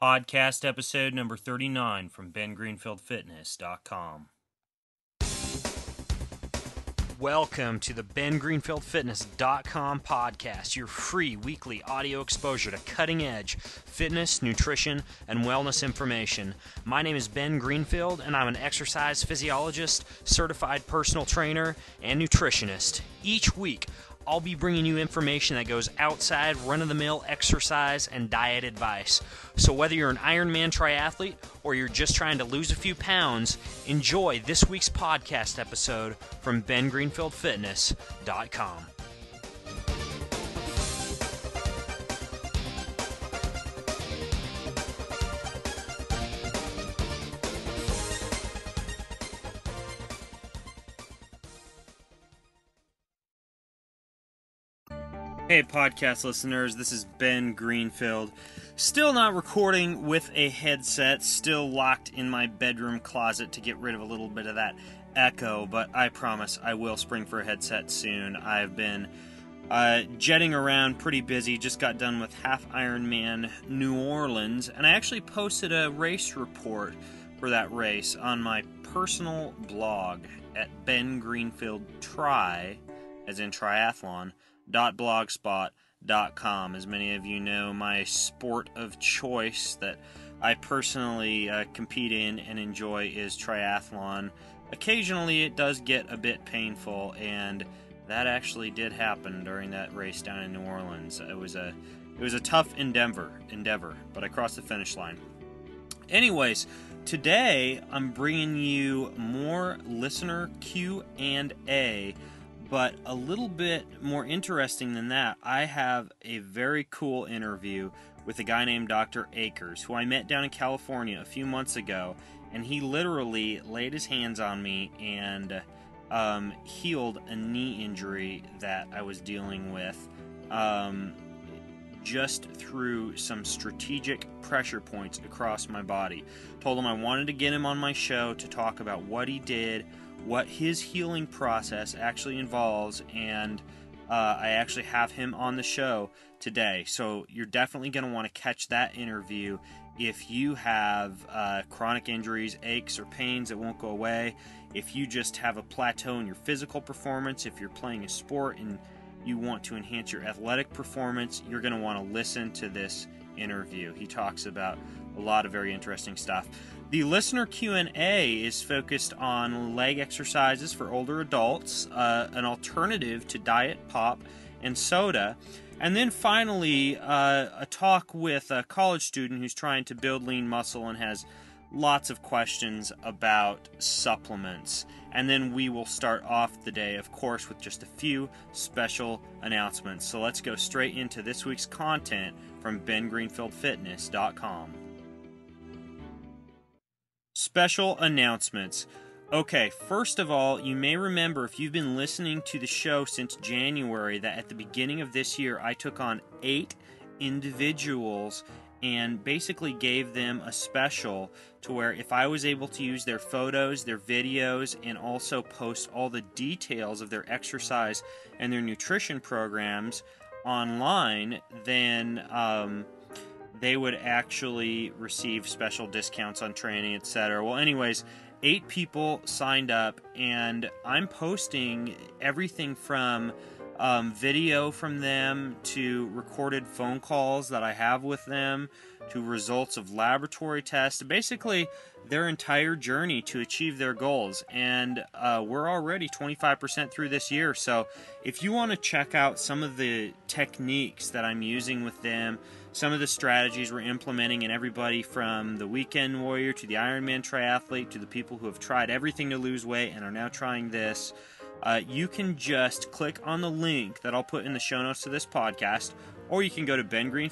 Podcast episode number 39 from BenGreenfieldFitness.com. Welcome to the BenGreenfieldFitness.com podcast, your free weekly audio exposure to cutting-edge fitness, nutrition, and wellness information. My name is Ben Greenfield, and I'm an exercise physiologist, certified personal trainer, and nutritionist. Each week, I'll be bringing you information that goes outside run-of-the-mill exercise and diet advice. So whether you're an Ironman triathlete or you're just trying to lose a few pounds, enjoy this week's podcast episode from BenGreenfieldFitness.com. Hey podcast listeners, this is Ben Greenfield. Still not recording with a headset, still locked in my bedroom closet to get rid of a little bit of that echo, but I promise I will spring for a headset soon. I've been jetting around pretty busy, just got done with Half Ironman New Orleans, and I actually posted a race report for that race on my personal blog at Ben Greenfield Try, as in triathlon, .blogspot.com. As many of you know, my sport of choice that I personally compete in and enjoy is triathlon. Occasionally it does get a bit painful, and that actually did happen during that race down in New Orleans. It was a tough endeavor, but I crossed the finish line. Anyways, today I'm bringing you more listener Q&A. But a little bit more interesting than that, I have a very cool interview with a guy named Dr. Akers, who I met down in California a few months ago, and he literally laid his hands on me and healed a knee injury that I was dealing with just through some strategic pressure points across my body. Told him I wanted to get him on my show to talk about what he did, what his healing process actually involves, and I actually have him on the show today. So you're definitely going to want to catch that interview if you have chronic injuries, aches, or pains that won't go away, if you just have a plateau in your physical performance, if you're playing a sport and you want to enhance your athletic performance, you're going to want to listen to this interview. He talks about a lot of very interesting stuff. The listener Q&A is focused on leg exercises for older adults, an alternative to diet, pop, and soda. And then finally, a talk with a college student who's trying to build lean muscle and has lots of questions about supplements. And then we will start off the day, of course, with just a few special announcements. So let's go straight into this week's content from BenGreenfieldFitness.com. Special announcements. Okay, first of all, you may remember if you've been listening to the show since January that at the beginning of this year I took on 8 individuals and basically gave them a special to where if I was able to use their photos, their videos, and also post all the details of their exercise and their nutrition programs online, then they would actually receive special discounts on training, etc. Well, anyways, 8 people signed up, and I'm posting everything from video from them to recorded phone calls that I have with them to results of laboratory tests, basically their entire journey to achieve their goals. And we're already 25% through this year, so if you want to check out some of the techniques that I'm using with them, some of the strategies we're implementing, and everybody from the weekend warrior to the Ironman triathlete to the people who have tried everything to lose weight and are now trying this, you can just click on the link that I'll put in the show notes to this podcast, or you can go to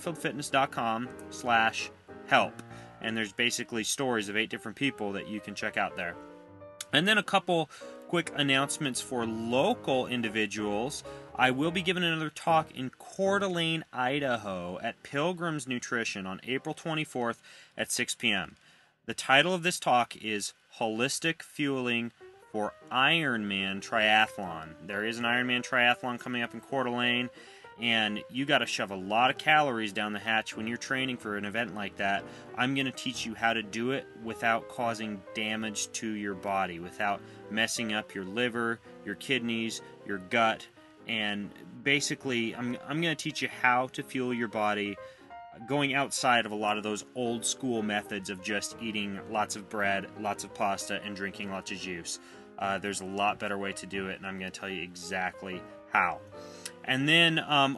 bengreenfieldfitness.com/help, and there's basically stories of 8 different people that you can check out there. And then a couple quick announcements for local individuals. I will be giving another talk in Coeur d'Alene, Idaho at Pilgrim's Nutrition on April 24th at 6 p.m. The title of this talk is Holistic Fueling for Ironman Triathlon. There is an Ironman Triathlon coming up in Coeur d'Alene, and you got to shove a lot of calories down the hatch when you're training for an event like that. I'm going to teach you how to do it without causing damage to your body, without messing up your liver, your kidneys, your gut, and basically I'm going to teach you how to fuel your body, going outside of a lot of those old school methods of just eating lots of bread, lots of pasta, and drinking lots of juice. There's a lot better way to do it, and I'm going to tell you exactly how. And then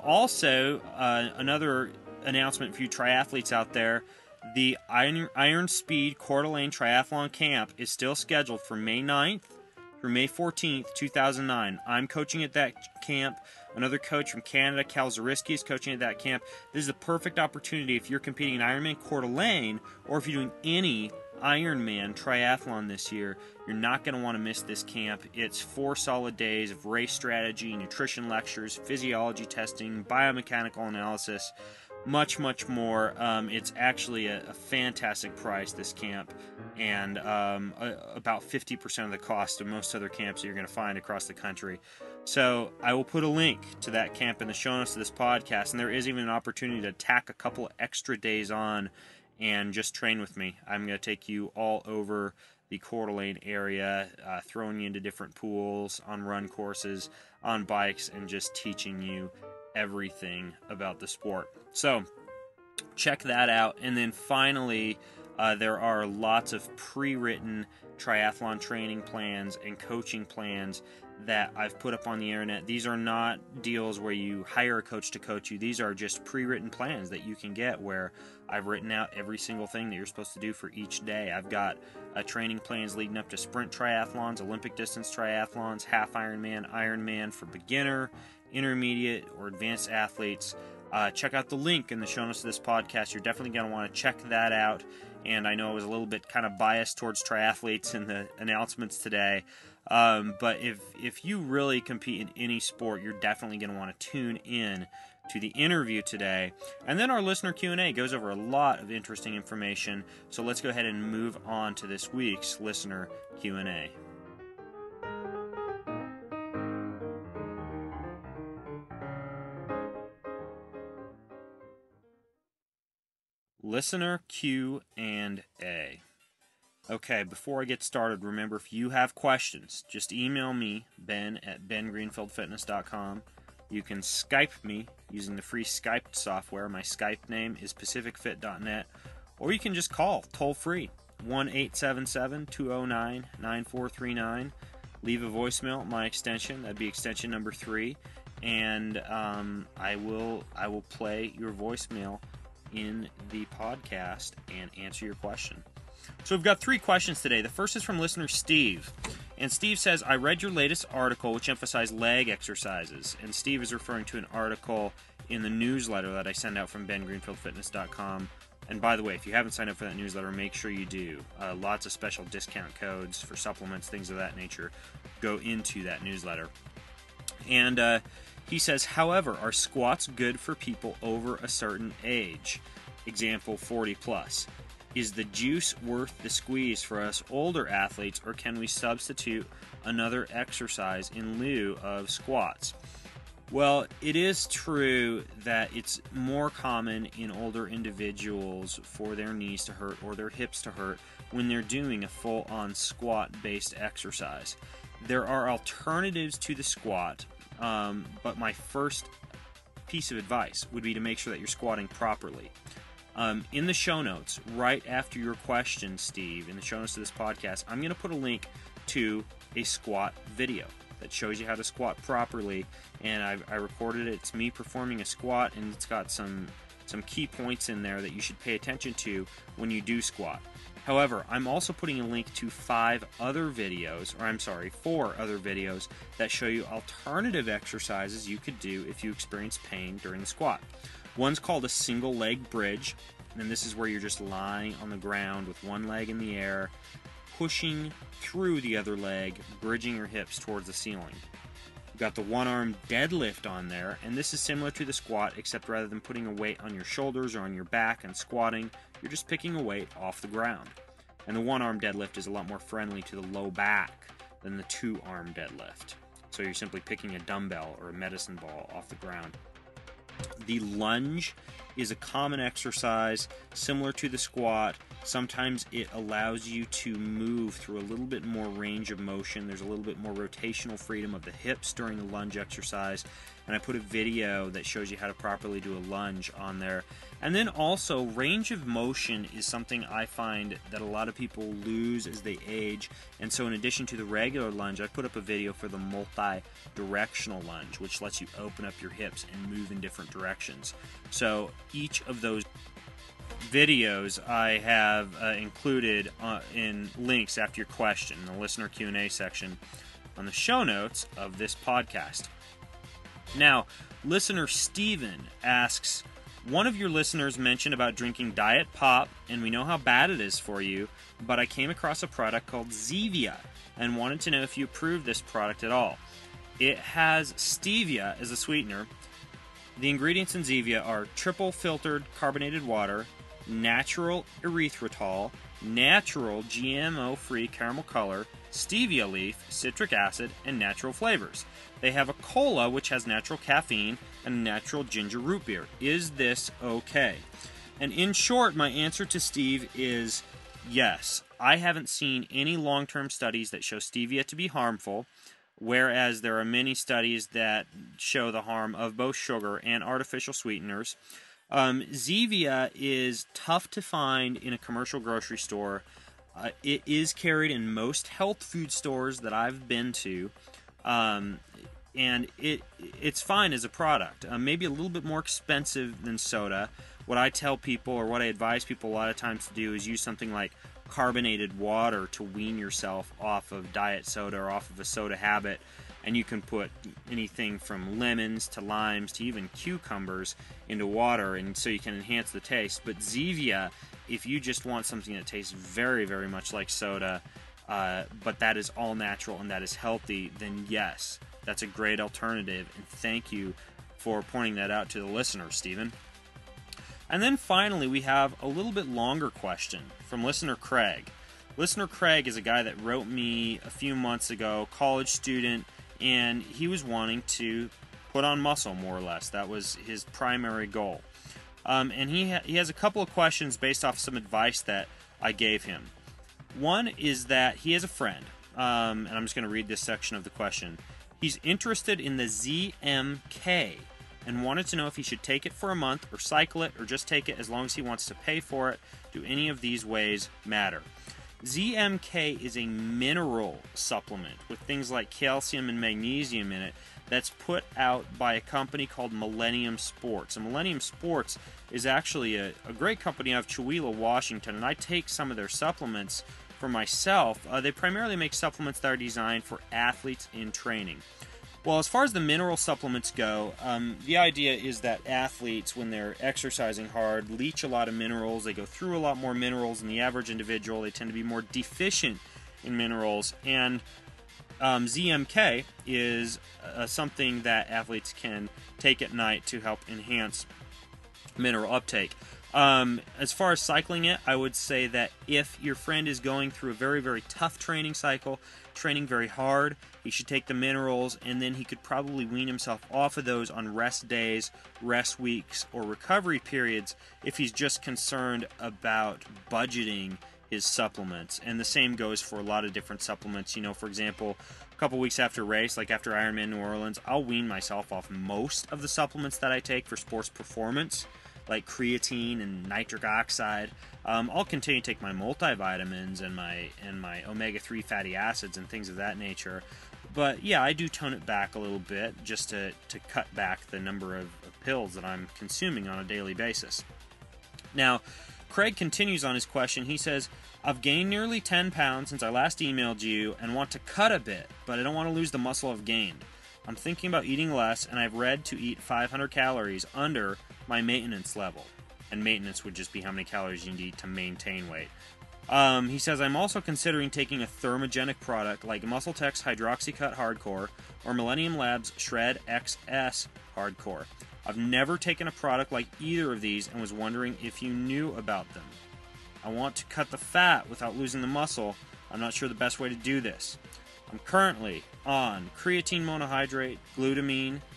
also another announcement for you triathletes out there: the Iron Speed Coeur d'Alene Triathlon Camp is still scheduled for May 9th through May 14th, 2009. I'm coaching at that camp. Another coach from Canada, Cal Zariski, is coaching at that camp. This is a perfect opportunity if you're competing in Ironman Coeur d'Alene, or if you're doing any Ironman triathlon this year. You're not going to want to miss this camp. It's 4 solid days of race strategy, nutrition lectures, physiology testing, biomechanical analysis, much more. It's actually a fantastic price, this camp, and about 50% of the cost of most other camps that you're going to find across the country. So I will put a link to that camp in the show notes of this podcast, and there is even an opportunity to tack a couple of extra days on and just train with me. I'm going to take you all over the Coeur d'Alene area, throwing you into different pools, on run courses, on bikes, and just teaching you everything about the sport. So check that out. And then finally, there are lots of pre-written triathlon training plans and coaching plans that I've put up on the internet. These are not deals where you hire a coach to coach you. These are just pre-written plans that you can get, where I've written out every single thing that you're supposed to do for each day. I've got training plans leading up to sprint triathlons, Olympic distance triathlons, half Ironman, Ironman for beginner, intermediate, or advanced athletes. Check out the link in the show notes of this podcast. You're definitely going to want to check that out. And I know I was a little bit kind of biased towards triathletes in the announcements today. But if you really compete in any sport, you're definitely going to want to tune in to the interview today. And then our listener Q&A goes over a lot of interesting information. So let's go ahead and move on to this week's listener Q&A. Listener Q&A. Okay, before I get started, remember, if you have questions, just email me, ben@bengreenfieldfitness.com. You can Skype me using the free Skype software. My Skype name is pacificfit.net. Or you can just call, toll-free, 1-877-209-9439. Leave a voicemail at my extension. That'd be extension number 3. And I will play your voicemail in the podcast and answer your question. So we've got 3 questions today. The first is from listener Steve. And Steve says, I read your latest article which emphasized leg exercises. And Steve is referring to an article in the newsletter that I send out from bengreenfieldfitness.com. And by the way, if you haven't signed up for that newsletter, make sure you do. Lots of special discount codes for supplements, things of that nature, go into that newsletter. And he says, however, are squats good for people over a certain age? Example, 40 plus. Is the juice worth the squeeze for us older athletes, or can we substitute another exercise in lieu of squats? Well, it is true that it's more common in older individuals for their knees to hurt or their hips to hurt when they're doing a full-on squat-based exercise. There are alternatives to the squat, but my first piece of advice would be to make sure that you're squatting properly. In the show notes, right after your question, Steve, in the show notes of this podcast, I'm going to put a link to a squat video that shows you how to squat properly. And I recorded it. It's me performing a squat, and it's got some key points in there that you should pay attention to when you do squat. However, I'm also putting a link to 4 other videos that show you alternative exercises you could do if you experience pain during the squat. One's called a single leg bridge, and this is where you're just lying on the ground with one leg in the air, pushing through the other leg, bridging your hips towards the ceiling. You've got the one-arm deadlift on there, and this is similar to the squat, except rather than putting a weight on your shoulders or on your back and squatting, you're just picking a weight off the ground. And the one-arm deadlift is a lot more friendly to the low back than the two-arm deadlift. So you're simply picking a dumbbell or a medicine ball off the ground. The lunge is a common exercise similar to the squat. Sometimes it allows you to move through a little bit more range of motion. There's a little bit more rotational freedom of the hips during the lunge exercise. And I put a video that shows you how to properly do a lunge on there. And then also, range of motion is something I find that a lot of people lose as they age. And so in addition to the regular lunge, I put up a video for the multi-directional lunge, which lets you open up your hips and move in different directions. So each of those videos I have included in links after your question in the listener Q&A section on the show notes of this podcast. Now, listener Steven asks, one of your listeners mentioned about drinking Diet Pop, and we know how bad it is for you, but I came across a product called Zevia and wanted to know if you approve this product at all. It has stevia as a sweetener. The ingredients in Zevia are triple filtered carbonated water, natural erythritol, natural GMO-free caramel color, stevia leaf, citric acid, and natural flavors. They have a cola, which has natural caffeine, and natural ginger root beer. Is this okay? And in short, my answer to Steve is yes. I haven't seen any long-term studies that show stevia to be harmful, whereas there are many studies that show the harm of both sugar and artificial sweeteners. Zevia is tough to find in a commercial grocery store. It is carried in most health food stores that I've been to, and it's fine as a product. Maybe a little bit more expensive than soda. What I tell people, or what I advise people a lot of times to do, is use something like carbonated water to wean yourself off of diet soda or off of a soda habit. And you can put anything from lemons to limes to even cucumbers into water, and so you can enhance the taste. But Zevia, if you just want something that tastes very, very much like soda, but that is all natural and that is healthy, then yes, that's a great alternative. And thank you for pointing that out to the listener, Stephen. And then finally, we have a little bit longer question from listener Craig. Listener Craig is a guy that wrote me a few months ago, college student, and he was wanting to put on muscle, more or less. That was his primary goal. And he has a couple of questions based off some advice that I gave him. One is that he has a friend, and I'm just going to read this section of the question. He's interested in the ZMK and wanted to know if he should take it for a month or cycle it or just take it as long as he wants to pay for it. Do any of these ways matter? ZMK is a mineral supplement with things like calcium and magnesium in it that's put out by a company called Millennium Sports. And Millennium Sports is actually a great company out of Chewelah, Washington, and I take some of their supplements for myself. They primarily make supplements that are designed for athletes in training. Well, as far as the mineral supplements go, the idea is that athletes, when they're exercising hard, leach a lot of minerals. They go through a lot more minerals than the average individual. They tend to be more deficient in minerals. And ZMK is something that athletes can take at night to help enhance mineral uptake. As far as cycling it, I would say that if your friend is going through a very, very tough training cycle, training very hard, he should take the minerals, and then he could probably wean himself off of those on rest days, rest weeks, or recovery periods if he's just concerned about budgeting his supplements. And the same goes for a lot of different supplements. You know, for example, a couple weeks after race, like after Ironman New Orleans, I'll wean myself off most of the supplements that I take for sports performance, like creatine and nitric oxide. I'll continue to take my multivitamins and my omega-3 fatty acids and things of that nature. But yeah, I do tone it back a little bit just to cut back the number of pills that I'm consuming on a daily basis. Now, Craig continues on his question. He says, I've gained nearly 10 pounds since I last emailed you and want to cut a bit, but I don't want to lose the muscle I've gained. I'm thinking about eating less, and I've read to eat 500 calories under my maintenance level. And maintenance would just be how many calories you need to maintain weight. He says, I'm also considering taking a thermogenic product like MuscleTech's HydroxyCut Hardcore or Millennium Labs Shred XS Hardcore. I've never taken a product like either of these and was wondering if you knew about them. I want to cut the fat without losing the muscle. I'm not sure the best way to do this. I'm currently on creatine monohydrate, glutamine,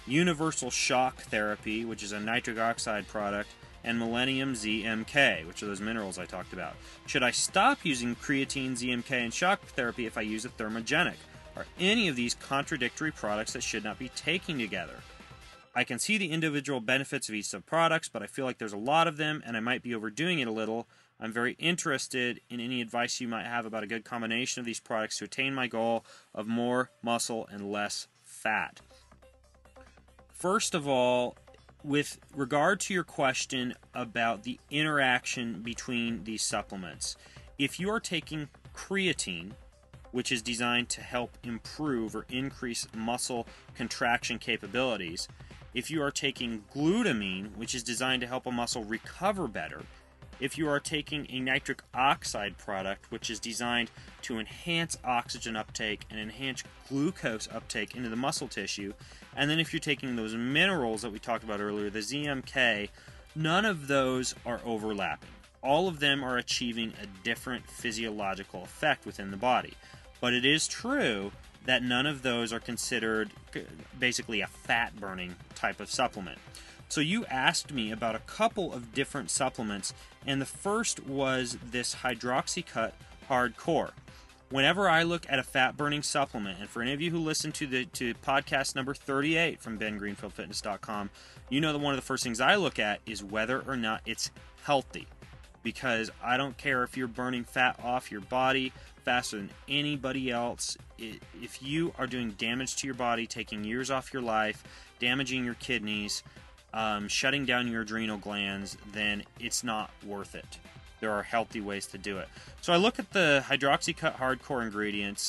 Universal Shock Therapy, which is a nitric oxide product, and Millennium ZMK, which are those minerals I talked about. Should I stop using creatine, ZMK, and shock therapy if I use a thermogenic? Are any of these contradictory products that should not be taken together? I can see the individual benefits of each of the products, but I feel like there's a lot of them, and I might be overdoing it a little. I'm very interested in any advice you might have about a good combination of these products to attain my goal of more muscle and less fat. First of all, with regard to your question about the interaction between these supplements, if you are taking creatine, which is designed to help improve or increase muscle contraction capabilities, if you are taking glutamine, which is designed to help a muscle recover better, if you are taking a nitric oxide product, which is designed to enhance oxygen uptake and enhance glucose uptake into the muscle tissue, and then if you're taking those minerals that we talked about earlier, the ZMK, none of those are overlapping. All of them are achieving a different physiological effect within the body. But it is true that none of those are considered basically a fat-burning type of supplement. So you asked me about a couple of different supplements, and the first was this Hydroxycut Hardcore. Whenever I look at a fat-burning supplement, and for any of you who listen to podcast number 38 from BenGreenfieldFitness.com, you know that one of the first things I look at is whether or not it's healthy. Because I don't care if you're burning fat off your body faster than anybody else. If you are doing damage to your body, taking years off your life, damaging your kidneys, shutting down your adrenal glands, then it's not worth it. There are healthy ways to do it. So I look at the Hydroxycut Hardcore ingredients.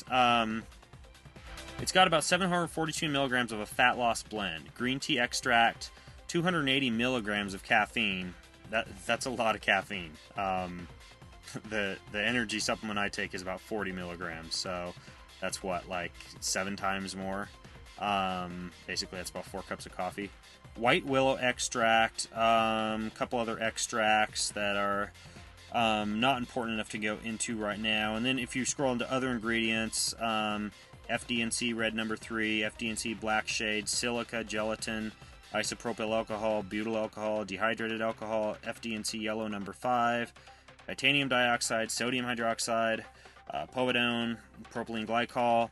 It's got about 742 milligrams of a fat loss blend, green tea extract, 280 milligrams of caffeine. That's a lot of caffeine. The energy supplement I take is about 40 milligrams, so that's like 7 times more. Basically, that's about 4 cups of coffee. White willow extract, couple other extracts that are not important enough to go into right now. And then if you scroll into other ingredients, FD&C red number 3, FD&C black shade, silica, gelatin, isopropyl alcohol, butyl alcohol, dehydrated alcohol, FD&C yellow number 5, titanium dioxide, sodium hydroxide, povidone, propylene glycol.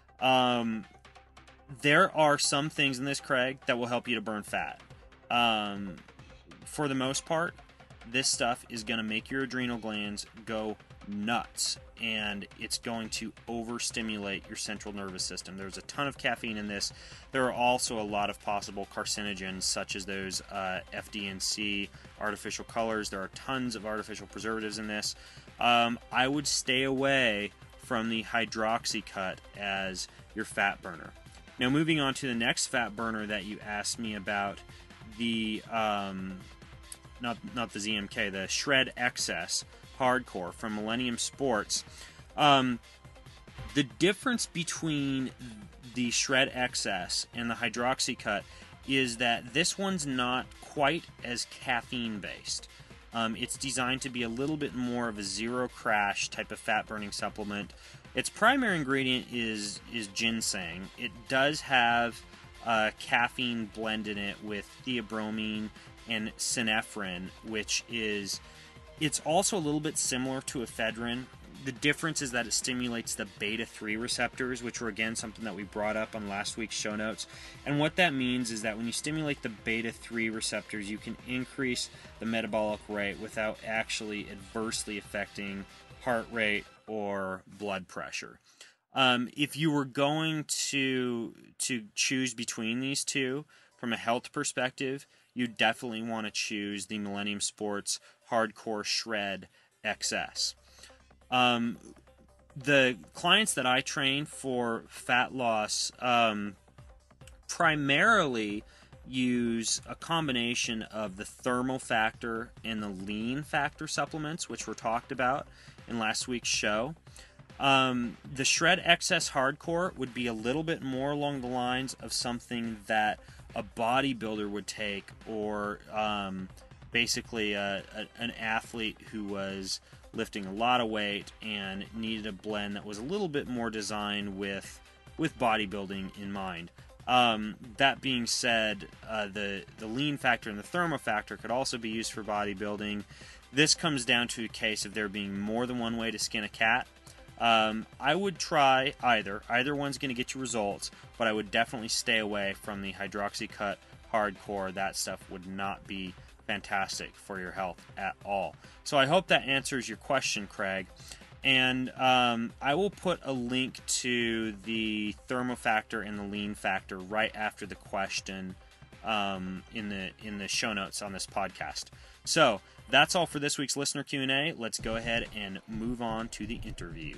There are some things in this, Craig, that will help you to burn fat. For the most part, this stuff is going to make your adrenal glands go nuts, and it's going to overstimulate your central nervous system. There's a ton of caffeine in this. There are also a lot of possible carcinogens, such as those FD&C artificial colors. There are tons of artificial preservatives in this. I would stay away from the Hydroxycut as your fat burner. Now, moving on to the next fat burner that you asked me about, the not the ZMK, the Shred XS Hardcore from Millennium Sports. The difference between the Shred XS and the Hydroxycut is that this one's not quite as caffeine based. It's designed to be a little bit more of a zero crash type of fat burning supplement. Its primary ingredient is ginseng. It does have caffeine blend in it with theobromine and synephrine, which it's also a little bit similar to ephedrine. The difference is that it stimulates the beta-3 receptors, which were again something that we brought up on last week's show notes. And what that means is that when you stimulate the beta-3 receptors, you can increase the metabolic rate without actually adversely affecting heart rate or blood pressure. If you were going to choose between these two from a health perspective, you definitely want to choose the Millennium Sports Hardcore Shred XS. The clients that I train for fat loss primarily use a combination of the thermal factor and the lean factor supplements, which were talked about in last week's show. The Shred XS Hardcore would be a little bit more along the lines of something that a bodybuilder would take, or basically an athlete who was lifting a lot of weight and needed a blend that was a little bit more designed with bodybuilding in mind. That being said, the lean factor and the thermo factor could also be used for bodybuilding. This comes down to a case of there being more than one way to skin a cat. I would try either. Either one's going to get you results, but I would definitely stay away from the Hydroxycut Hardcore. That stuff would not be fantastic for your health at all. So I hope that answers your question, Craig. And I will put a link to the thermofactor and the lean factor right after the question in the show notes on this podcast. So that's all for this week's listener Q&A. Let's go ahead and move on to the interview.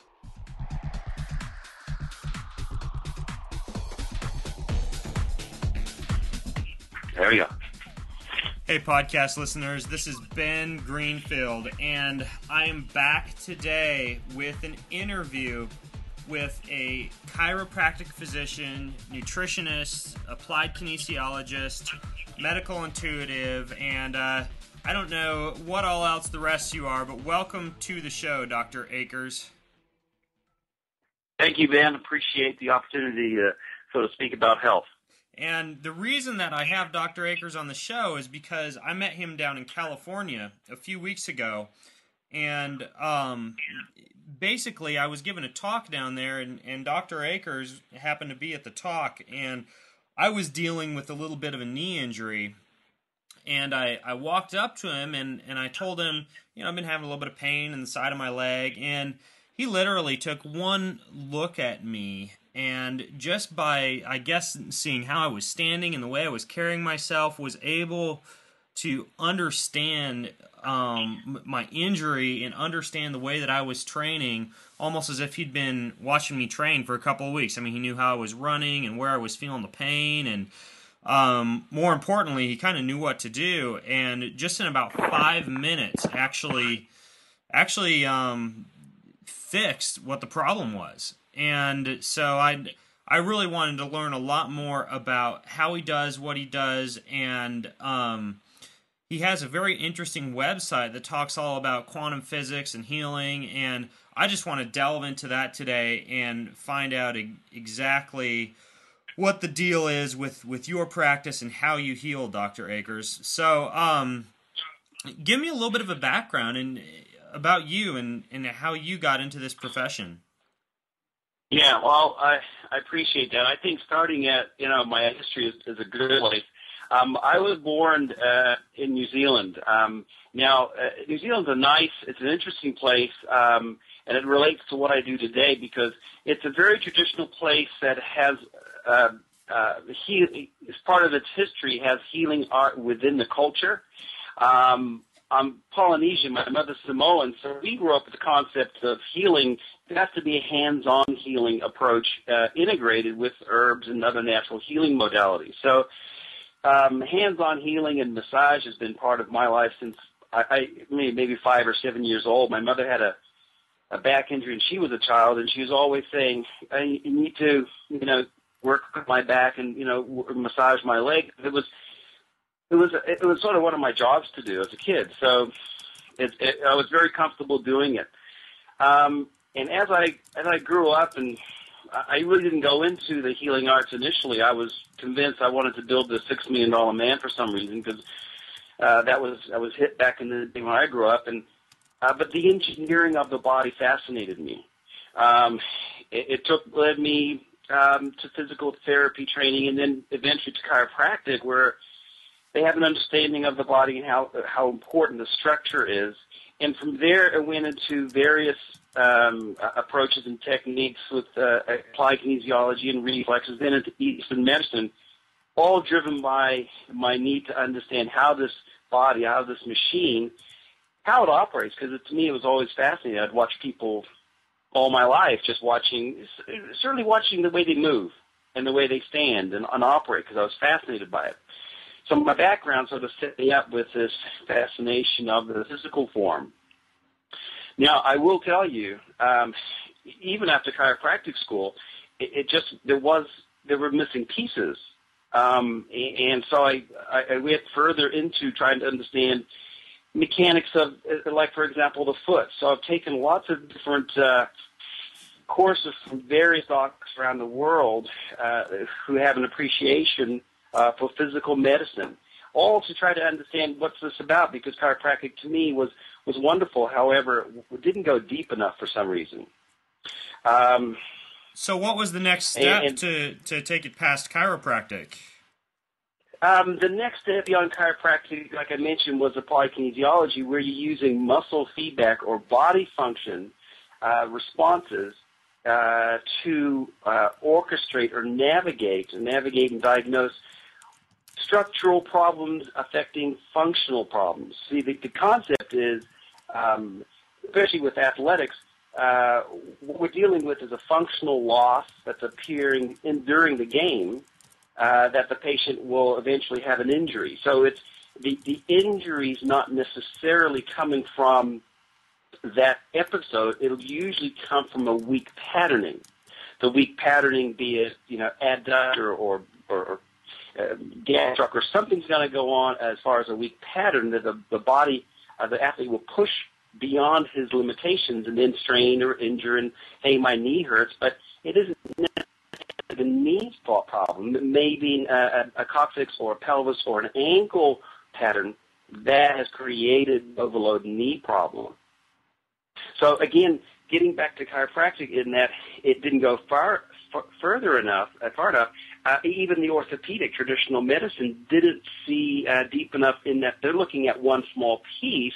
There we go. Hey, podcast listeners, this is Ben Greenfield, and I am back today with an interview with a chiropractic physician, nutritionist, applied kinesiologist, medical intuitive, and I don't know what all else the rest of you are, but welcome to the show, Dr. Akers. Thank you, Ben. Appreciate the opportunity to speak about health. And the reason that I have Dr. Akers on the show is because I met him down in California a few weeks ago, and basically I was given a talk down there, and Dr. Akers happened to be at the talk, and I was dealing with a little bit of a knee injury, and I walked up to him, and I told him, I've been having a little bit of pain in the side of my leg, and he literally took one look at me, and just by, I guess, seeing how I was standing and the way I was carrying myself, was able to understand my injury and understand the way that I was training, almost as if he'd been watching me train for a couple of weeks. I mean, he knew how I was running and where I was feeling the pain, and more importantly, he kind of knew what to do. And just in about 5 minutes, actually fixed what the problem was. And so I really wanted to learn a lot more about how he does what he does, and he has a very interesting website that talks all about quantum physics and healing, and I just want to delve into that today and find out exactly what the deal is with your practice and how you heal, Dr. Akers. So give me a little bit of a background about you and how you got into this profession. Yeah, well, I appreciate that. I think starting at, my history is a good place. I was born in New Zealand. Now, New Zealand's it's an interesting place, and it relates to what I do today because it's a very traditional place that has, as part of its history, has healing art within the culture. I'm Polynesian, my mother's Samoan, so we grew up with the concept of healing. It has to be a hands-on healing approach integrated with herbs and other natural healing modalities. So hands-on healing and massage has been part of my life since maybe 5 or 7 years old. My mother had a back injury and she was a child, and she was always saying, you need to, work with my back and, massage my leg. It was sort of one of my jobs to do as a kid, so I was very comfortable doing it. And as I grew up, and I really didn't go into the healing arts initially. I was convinced I wanted to build the $6 million man for some reason because I was hit back in the day when I grew up, and but the engineering of the body fascinated me. It led me to physical therapy training, and then eventually to chiropractic, where they have an understanding of the body and how important the structure is. And from there, it went into various approaches and techniques with applied kinesiology and reflexes, then into Eastern medicine, all driven by my need to understand how this body, how this machine, how it operates. Because to me, it was always fascinating. I'd watch people all my life just certainly watching the way they move and the way they stand and operate, because I was fascinated by it. So my background sort of set me up with this fascination of the physical form. Now, I will tell you, even after chiropractic school, there were missing pieces. And so I went further into trying to understand mechanics of, like, for example, the foot. So I've taken lots of different courses from various doctors around the world who have an appreciation for physical medicine, all to try to understand what's this about, because chiropractic to me was wonderful. However, it didn't go deep enough for some reason. So what was the next step to take it past chiropractic? The next step beyond chiropractic, like I mentioned, was applied kinesiology, where you're using muscle feedback or body function responses to orchestrate or navigate and diagnose structural problems affecting functional problems. See, the concept is, especially with athletics, what we're dealing with is a functional loss that's appearing during the game, that the patient will eventually have an injury. So it's the injury's not necessarily coming from that episode. It'll usually come from a weak patterning. The weak patterning, be it adductor or gastroc, or something's going to go on as far as a weak pattern that the body, the athlete will push beyond his limitations and then strain or injure and, hey, my knee hurts. But it isn't necessarily the knee problem. It may be a coccyx or a pelvis or an ankle pattern that has created overload knee problem. So again, getting back to chiropractic, in that it didn't go far enough. Even the orthopedic traditional medicine didn't see deep enough in that they're looking at one small piece,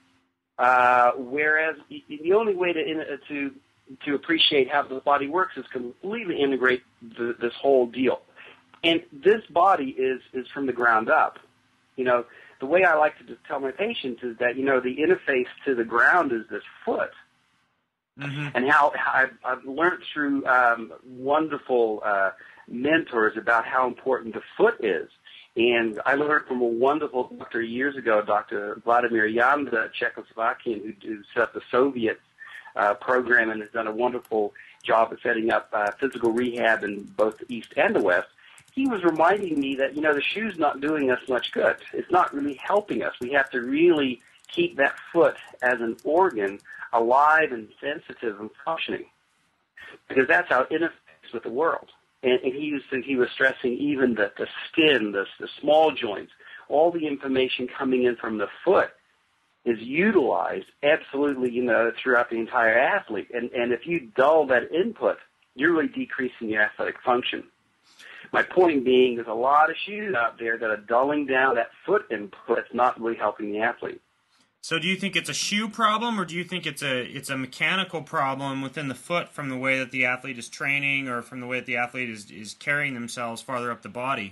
whereas the only way to appreciate how the body works is completely integrate this whole deal. And this body is from the ground up. The way I like to tell my patients is that, the interface to the ground is this foot. Mm-hmm. And how I've learned through wonderful mentors about how important the foot is. And I learned from a wonderful doctor years ago, Dr. Vladimir Janda, Czechoslovakian, who set up the Soviet program and has done a wonderful job of setting up physical rehab in both the East and the West. He was reminding me that, the shoe's not doing us much good. It's not really helping us. We have to really keep that foot as an organ alive and sensitive and functioning, because that's our interface with the world. And he was stressing even the skin, the small joints, all the information coming in from the foot is utilized absolutely, throughout the entire athlete. And if you dull that input, you're really decreasing your athletic function. My point being, there's a lot of shoes out there that are dulling down that foot input. It's not really helping the athlete. So do you think it's a shoe problem, or do you think it's a mechanical problem within the foot from the way that the athlete is training, or from the way that the athlete is carrying themselves farther up the body?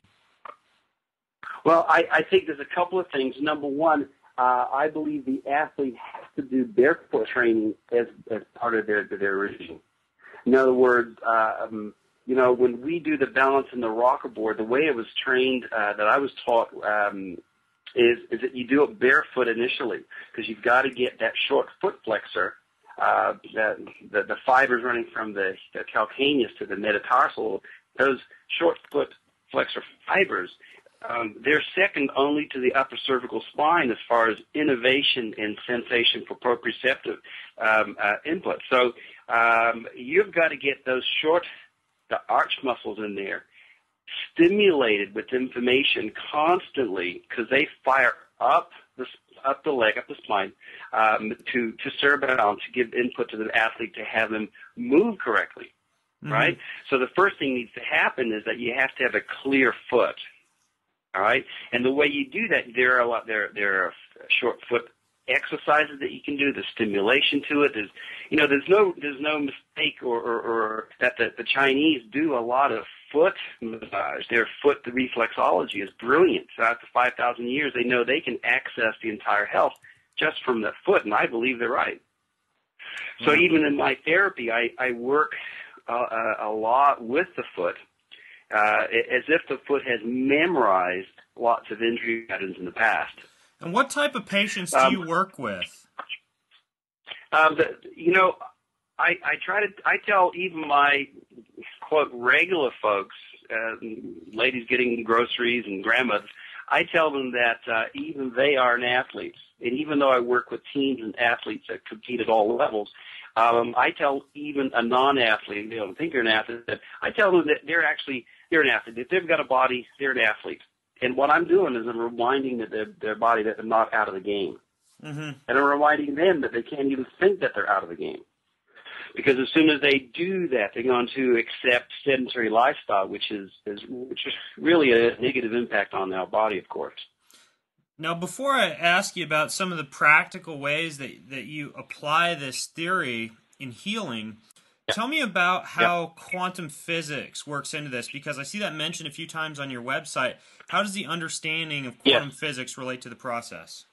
Well, I think there's a couple of things. Number one, I believe the athlete has to do barefoot training as part of their regime. In other words, when we do the balance in the rocker board, the way it was trained, that I was taught, is that you do it barefoot initially, because you've got to get that short foot flexor, the fibers running from the calcaneus to the metatarsal. Those short foot flexor fibers, they're second only to the upper cervical spine as far as innervation and sensation for proprioceptive input. So you've got to get those the arch muscles in there stimulated with information constantly, because they fire up the leg, up the spine, to cerebellum, to give input to the athlete to have them move correctly, right? So the first thing needs to happen is that you have to have a clear foot, all right? And the way you do that, there are short foot exercises that you can do. There's stimulation to it. There's no mistake or that the Chinese do a lot of foot massage. Their foot reflexology is brilliant. So after 5,000 years, they know they can access the entire health just from the foot, and I believe they're right. So even in my therapy, I work a lot with the foot, as if the foot has memorized lots of injury patterns in the past. And what type of patients do you work with? I tell even my, quote, regular folks, ladies getting groceries and grandmothers, I tell them that even they are an athlete. And even though I work with teams and athletes that compete at all levels, I tell even a non-athlete, they don't think they're an athlete, I tell them that they're an athlete. If they've got a body, they're an athlete. And what I'm doing is I'm reminding their body that they're not out of the game. Mm-hmm. And I'm reminding them that they can't even think that they're out of the game. Because as soon as they do that, they're going to accept sedentary lifestyle, which is really a negative impact on their body, of course. Now, before I ask you about some of the practical ways that you apply this theory in healing, tell me about how quantum physics works into this, because I see that mentioned a few times on your website. How does the understanding of quantum physics relate to the process?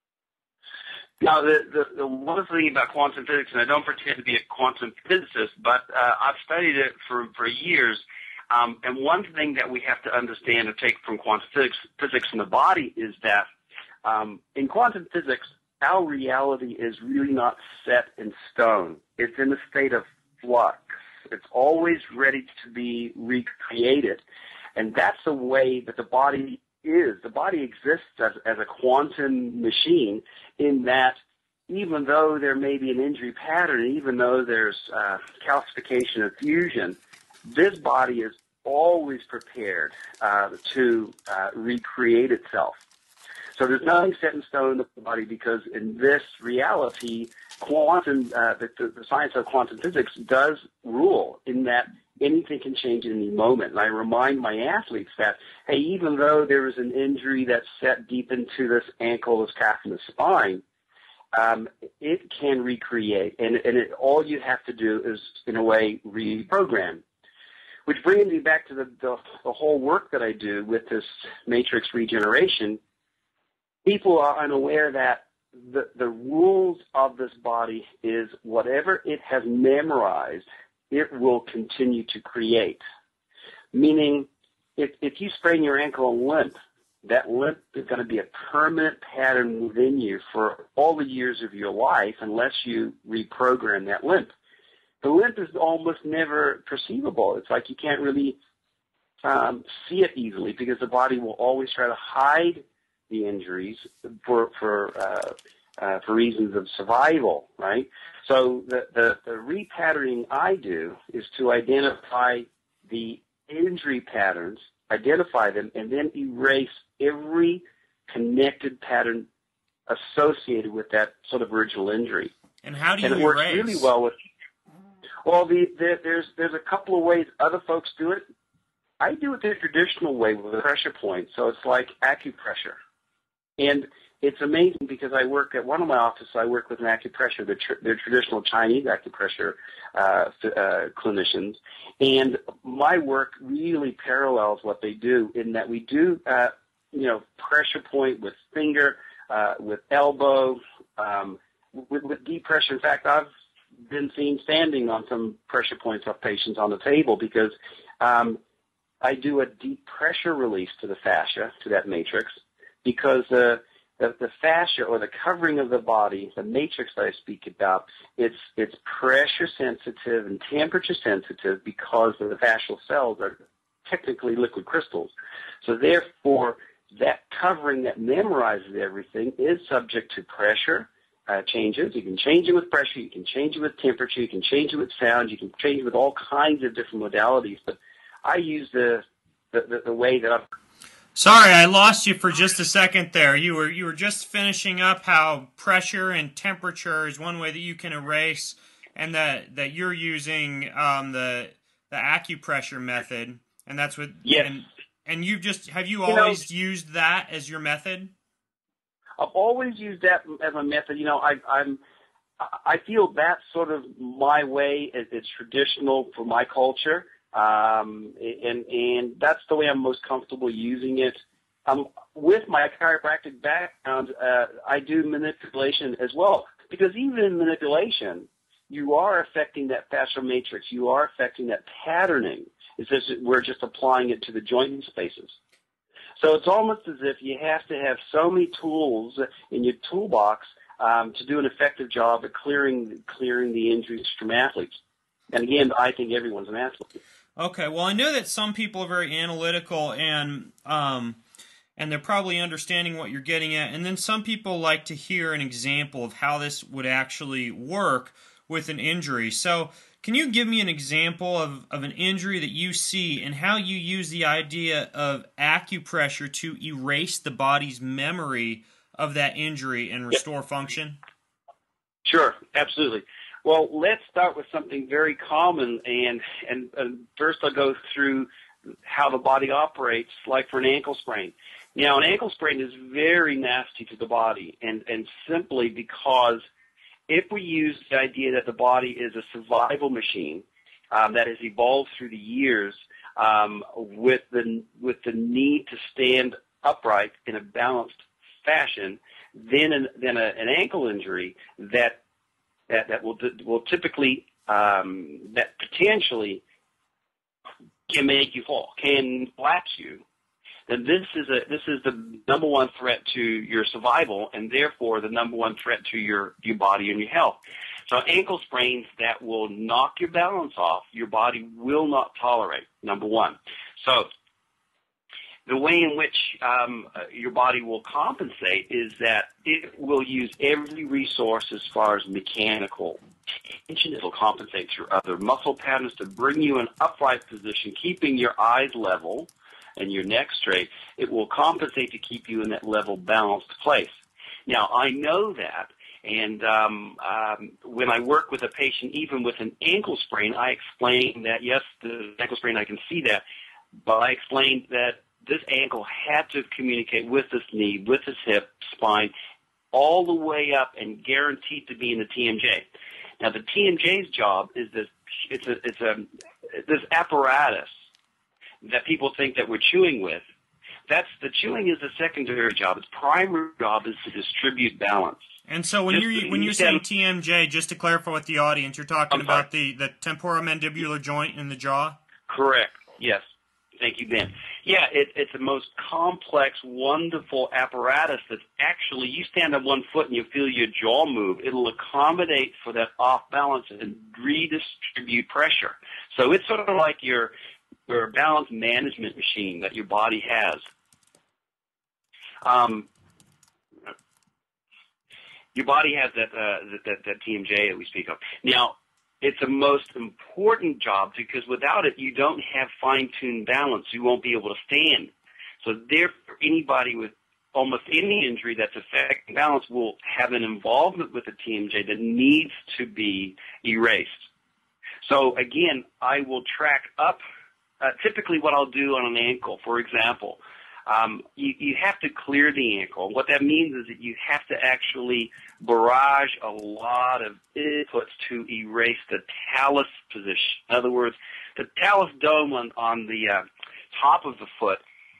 Now, the one thing about quantum physics, and I don't pretend to be a quantum physicist, but I've studied it for years. And one thing that we have to understand and take from quantum physics in the body is that in quantum physics, our reality is really not set in stone. It's in a state of flux. It's always ready to be recreated. And that's the way that the body is. The body exists as a quantum machine in that even though there may be an injury pattern, even though there's calcification and fusion, this body is always prepared to recreate itself. So there's nothing set in stone in the body because in this reality, quantum, the science of quantum physics does rule in that anything can change in any moment. And I remind my athletes that, hey, even though there is an injury that's set deep into this ankle, this calf, and the spine, it can recreate. And all you have to do is, in a way, reprogram. Which brings me back to the whole work that I do with this matrix regeneration. People are unaware that the rules of this body is whatever it has memorized, it will continue to create. Meaning, if you sprain your ankle and limp, that limp is going to be a permanent pattern within you for all the years of your life unless you reprogram that limp. The limp is almost never perceivable. It's like you can't really see it easily because the body will always try to hide the injuries for reasons of survival, right? So the repatterning I do is to identify the injury patterns, identify them, and then erase every connected pattern associated with that sort of original injury. And how do you erase? And it works really well with. Well, there's a couple of ways other folks do it. I do it the traditional way with a pressure point, so it's like acupressure. And it's amazing because I work at one of my offices, I work with an acupressure, they're traditional Chinese acupressure clinicians, and my work really parallels what they do in that we do, pressure point with finger, with elbow, with deep pressure. In fact, I've been seen standing on some pressure points of patients on the table because I do a deep pressure release to the fascia, to that matrix, because the fascia or the covering of the body, the matrix that I speak about, it's pressure sensitive and temperature sensitive because the fascial cells are technically liquid crystals. So therefore, that covering that memorizes everything is subject to pressure changes. You can change it with pressure, you can change it with temperature, you can change it with sound, you can change it with all kinds of different modalities. But I use the way that I've... Sorry, I lost you for just a second there. You were just finishing up how pressure and temperature is one way that you can erase, and that you're using the acupressure method, and that's what. Yes. And have you always used that as your method? I've always used that as a method. I feel that's sort of my way. It's traditional for my culture. And that's the way I'm most comfortable using it. With my chiropractic background, I do manipulation as well, because even in manipulation, you are affecting that fascial matrix. You are affecting that patterning. It's just we're just applying it to the joint spaces. So it's almost as if you have to have so many tools in your toolbox to do an effective job at clearing the injuries from athletes. And again, I think everyone's an athlete. Okay, well, I know that some people are very analytical, and and they're probably understanding what you're getting at. And then some people like to hear an example of how this would actually work with an injury. So can you give me an example of an injury that you see and how you use the idea of acupressure to erase the body's memory of that injury and restore function? Sure, absolutely. Well, let's start with something very common, and first I'll go through how the body operates, like for an ankle sprain. Now, an ankle sprain is very nasty to the body, and simply because if we use the idea that the body is a survival machine that has evolved through the years with the need to stand upright in a balanced fashion, then an ankle injury that will typically that potentially can make you fall, can collapse you, then this is the number one threat to your survival, and therefore the number one threat to your body and your health. So ankle sprains that will knock your balance off, your body will not tolerate, number one. So the way in which your body will compensate is that it will use every resource as far as mechanical tension. It will compensate through other muscle patterns to bring you in upright position, keeping your eyes level and your neck straight. It will compensate to keep you in that level, balanced place. Now, I know that, and when I work with a patient, even with an ankle sprain, I explain that, yes, the ankle sprain, I can see that, but I explained that this ankle had to communicate with this knee, with this hip, spine, all the way up and guaranteed to be in the TMJ. Now, the TMJ's job is this apparatus that people think that we're chewing with. The chewing is a secondary job. Its primary job is to distribute balance. And so when you're saying TMJ, just to clarify with the audience, you're talking about the temporomandibular joint in the jaw? Correct. Yes. Thank you, Ben. Yeah, it's the most complex, wonderful apparatus that's actually, you stand on one foot and you feel your jaw move. It'll accommodate for that off balance and redistribute pressure. So it's sort of like your balance management machine that your body has. Your body has that TMJ that we speak of. Now, it's the most important job because without it, you don't have fine-tuned balance. You won't be able to stand. So therefore, anybody with almost any injury that's affecting balance will have an involvement with the TMJ that needs to be erased. So again, I will track up typically what I'll do on an ankle, for example. You have to clear the ankle. What that means is that you have to actually barrage a lot of inputs to erase the talus position. In other words, the talus dome on the top of the foot,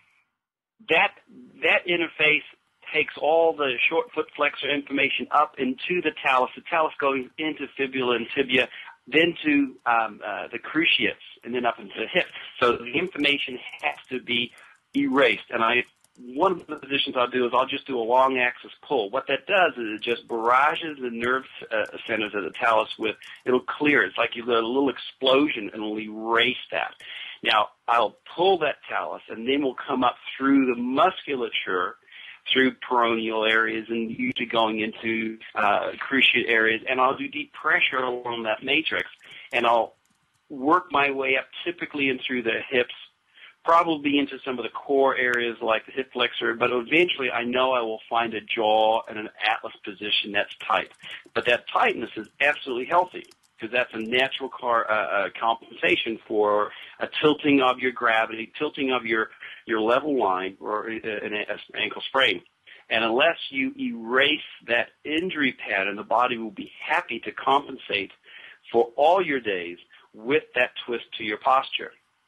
that interface takes all the short foot flexor information up into the talus going into fibula and tibia, then to the cruciates, and then up into the hip. So the information has to be erased. And one of the positions I'll do is I'll just do a long axis pull. What that does is it just barrages the nerve centers of the talus with, it'll clear. It's like you got a little explosion and it'll erase that. Now, I'll pull that talus and then we'll come up through the musculature, through peroneal areas and usually going into cruciate areas, and I'll do deep pressure along that matrix, and I'll work my way up typically in through the hips, probably into some of the core areas like the hip flexor, but eventually I know I will find a jaw and an atlas position that's tight. But that tightness is absolutely healthy because that's a natural compensation for a tilting of your gravity, tilting of your level line or an ankle sprain. And unless you erase that injury pattern, the body will be happy to compensate for all your days with that twist to your posture.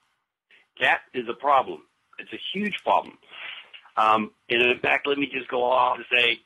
That is a problem. It's a huge problem. And in fact, let me just go off to say,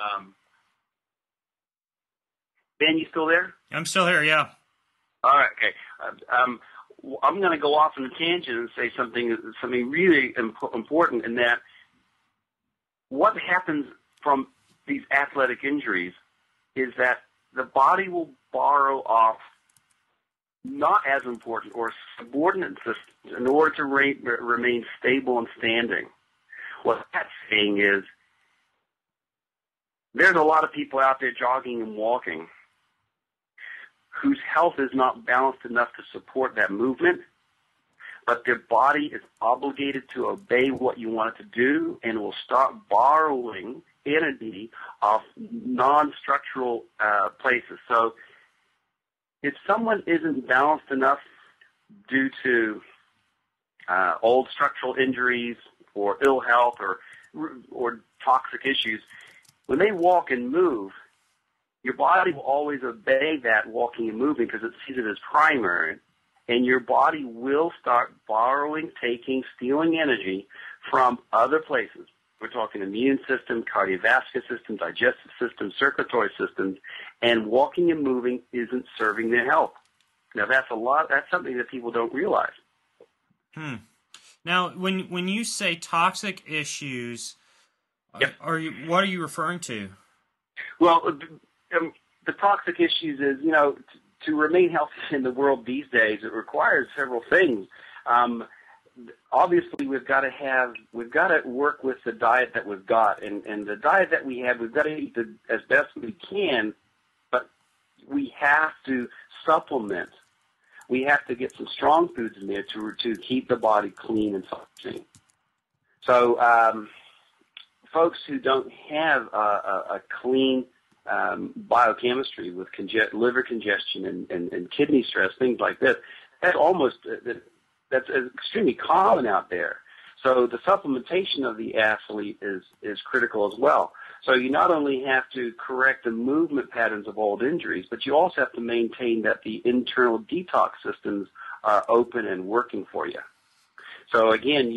Ben, you still there? I'm still here, yeah. All right, okay. I'm going to go off on a tangent and say something really important, in that what happens from these athletic injuries is that the body will borrow off not as important or subordinate systems in order to remain stable and standing. what that's saying is there's a lot of people out there jogging and walking whose health is not balanced enough to support that movement, but their body is obligated to obey what you want it to do and will start borrowing energy off non-structural places. So if someone isn't balanced enough due to old structural injuries or ill health or toxic issues, when they walk and move, your body will always obey that walking and moving because it sees it as primary, and your body will start borrowing, taking, stealing energy from other places. We're talking immune system, cardiovascular system, digestive system, circulatory systems, and walking and moving isn't serving their health. Now that's something that people don't realize. Now, when you say toxic issues, yep. What are you referring to? Well, the toxic issues is, to remain healthy in the world these days, it requires several things. Obviously, we've got to work with the diet that we've got, and the diet that we have, we've got to eat as best we can, but we have to supplement. We have to get some strong foods in there to keep the body clean and functioning. So, folks who don't have a clean biochemistry with liver congestion and kidney stress, things like this, that's extremely common out there. So the supplementation of the athlete is critical as well. So you not only have to correct the movement patterns of old injuries, but you also have to maintain that the internal detox systems are open and working for you. So again,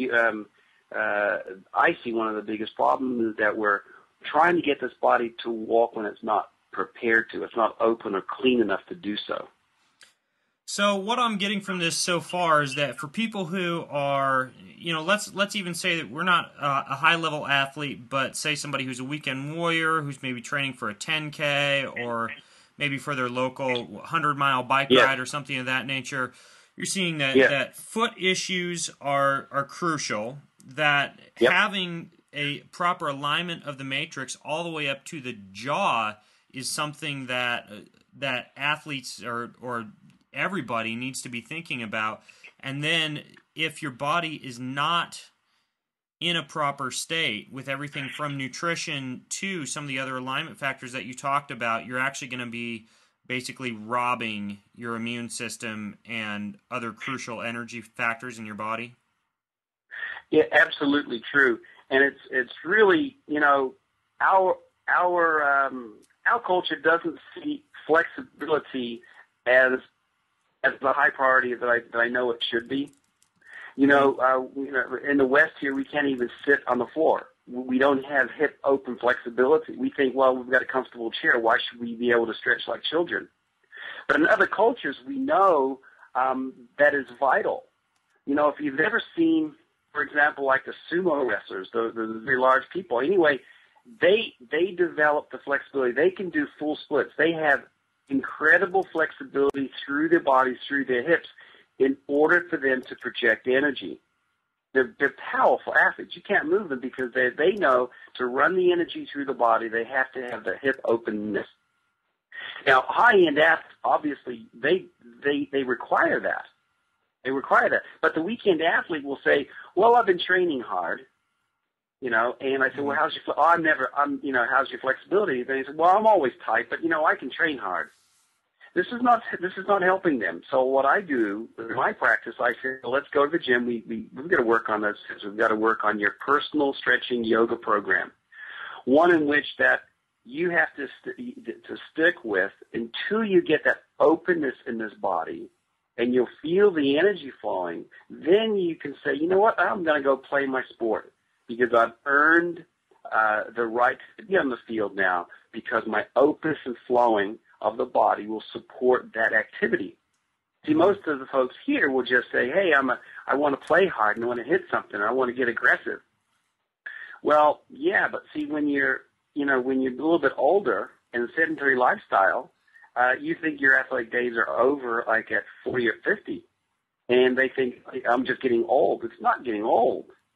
I see one of the biggest problems is that we're trying to get this body to walk when it's not prepared to. It's not open or clean enough to do so. So what I'm getting from this so far is that for people who are, let's even say that we're not a high-level athlete, but say somebody who's a weekend warrior, who's maybe training for a 10K or maybe for their local 100-mile bike ride or something of that nature, you're seeing that foot issues are crucial, that having a proper alignment of the matrix all the way up to the jaw is something that athletes or everybody needs to be thinking about. And then if your body is not in a proper state with everything from nutrition to some of the other alignment factors that you talked about, you're actually going to be basically robbing your immune system and other crucial energy factors in your body. Yeah, absolutely true. And it's really, our culture doesn't see flexibility as the high priority that I know it should be. In the West here, we can't even sit on the floor. We don't have hip open flexibility. We think, well, we've got a comfortable chair. Why should we be able to stretch like children? But in other cultures, we know that is vital. If you've ever seen, for example, like the sumo wrestlers, the very large people, anyway, they develop the flexibility. They can do full splits. They have incredible flexibility through their bodies, through their hips, in order for them to project energy. They're powerful athletes. You can't move them because they know to run the energy through the body, they have to have the hip openness. Now, high-end athletes, obviously, they require that. They require that. But the weekend athlete will say, well, I've been training hard, and I said, well, how's your flexibility? And they said, well, I'm always tight, but, I can train hard. This is not helping them. So what I do in my practice, I say, well, let's go to the gym. We've got to work on those things. We've got to work on your personal stretching yoga program, one in which that you have to stick with until you get that openness in this body, and you'll feel the energy flowing. Then you can say, you know what, I'm going to go play my sport because I've earned the right to be on the field now because my openness and flowing of the body will support that activity. See, most of the folks here will just say, hey, I want to play hard and I want to hit something. I want to get aggressive. Well, yeah, but see, when you're a little bit older in a sedentary lifestyle, you think your athletic days are over like at 40 or 50. And they think, I'm just getting old. It's not getting old.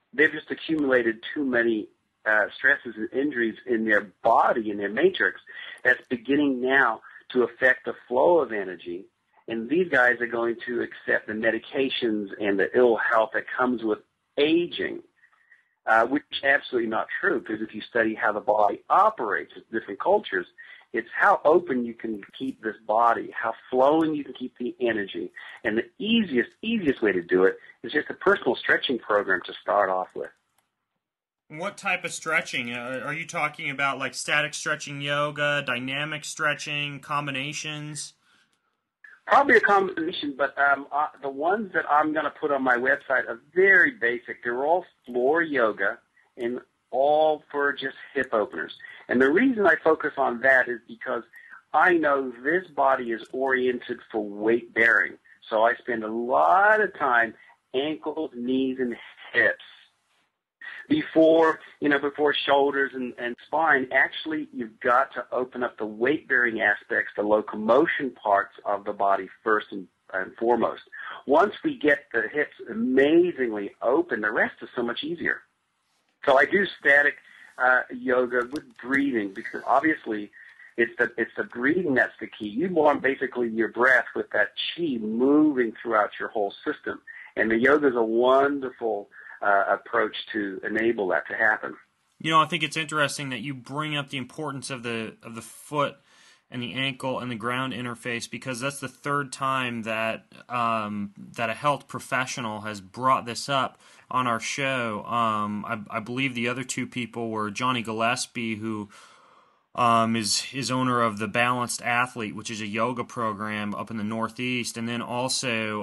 they've just accumulated too many stresses and injuries in their body, in their matrix, that's beginning now to affect the flow of energy. And these guys are going to accept the medications and the ill health that comes with aging, which is absolutely not true, because if you study how the body operates in different cultures, it's how open you can keep this body, how flowing you can keep the energy. And the easiest way to do it is just a personal stretching program to start off with. What type of stretching? Are you talking about like static stretching yoga, dynamic stretching, combinations? Probably a combination, but the ones that I'm going to put on my website are very basic. They're all floor yoga and all for just hip openers. And the reason I focus on that is because I know this body is oriented for weight bearing. So I spend a lot of time ankles, knees, and hips. Before shoulders and spine, actually you've got to open up the weight-bearing aspects, the locomotion parts of the body first and foremost. Once we get the hips amazingly open, the rest is so much easier. So I do static yoga with breathing, because obviously it's the breathing that's the key. You want basically your breath with that chi moving throughout your whole system. And the yoga is a wonderful approach to enable that to happen. You know, I think it's interesting that you bring up the importance of the foot and the ankle and the ground interface, because that's the third time that that a health professional has brought this up on our show. I believe the other two people were Johnny Gillespie, who is owner of the Balanced Athlete, which is a yoga program up in the Northeast, and then also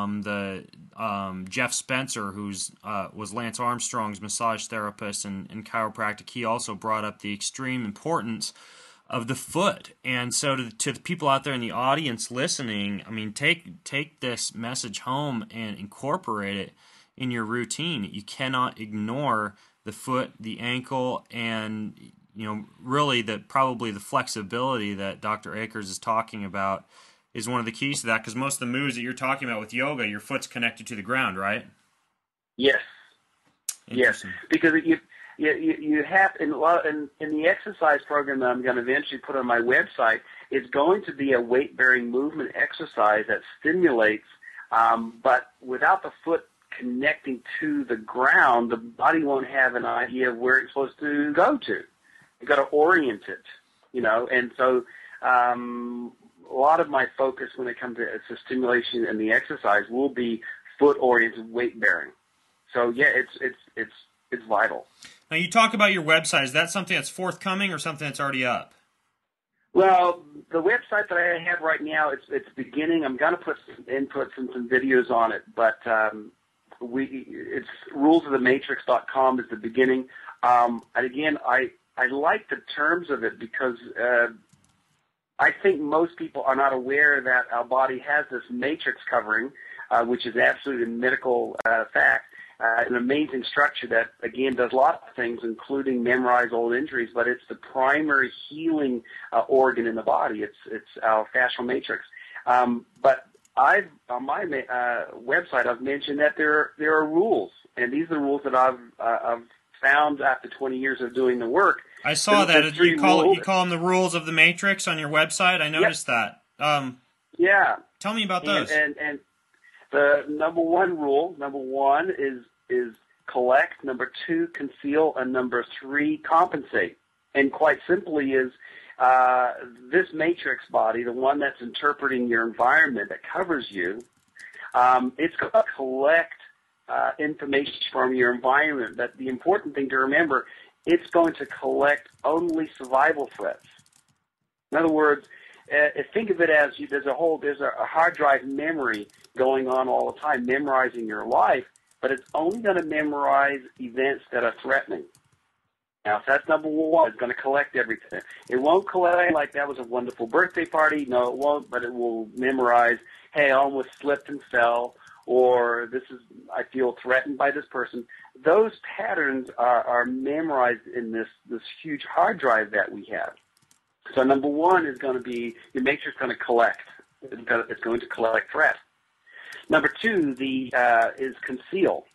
Jeff Spencer, who's was Lance Armstrong's massage therapist and chiropractic. He also brought up the extreme importance of the foot. And so to the people out there in the audience listening, I mean, take this message home and incorporate it in your routine. You cannot ignore the foot, the ankle, and really probably the flexibility that Dr. Akers is talking about is one of the keys to that, because most of the moves that you're talking about with yoga, your foot's connected to the ground, right? Yes. Yes, because you have in the exercise program that I'm going to eventually put on my website, it's going to be a weight-bearing movement exercise that stimulates, but without the foot connecting to the ground, the body won't have an idea of where it's supposed to go to. You've got to orient it, and so a lot of my focus when it comes to stimulation and the exercise will be foot-oriented weight bearing. So yeah, it's vital. Now you talk about your website. Is that something that's forthcoming or something that's already up? Well, the website that I have right now, it's beginning. I'm going to put some inputs and some videos on it, but it's rulesofthematrix.com is the beginning. And again, I like the terms of it because I think most people are not aware that our body has this matrix covering, which is absolutely a medical fact, an amazing structure that, again, does lots of things, including memorize old injuries, but it's the primary healing organ in the body. It's our fascial matrix. But on my website, I've mentioned that there are rules, and these are the rules that I've found after 20 years of doing the work. I saw that. You call them the rules of the matrix on your website. I noticed that. Yeah. Tell me about those. And the number one is collect. Number 2, conceal. And number 3, compensate. And quite simply is this matrix body, the one that's interpreting your environment that covers you, it's going to collect information from your environment. But the important thing to remember, it's going to collect only survival threats. In other words, think of it as there's a hard drive memory going on all the time, memorizing your life, but it's only going to memorize events that are threatening. Now, so that's number 1. It's going to collect everything. It won't collect like that was a wonderful birthday party. No, it won't, but it will memorize, hey, I almost slipped and fell, or I feel threatened by this person. Those patterns are memorized in this huge hard drive that we have. So number 1 is going to be your matrix going to collect. It's going to collect threat. Number 2 is conceal.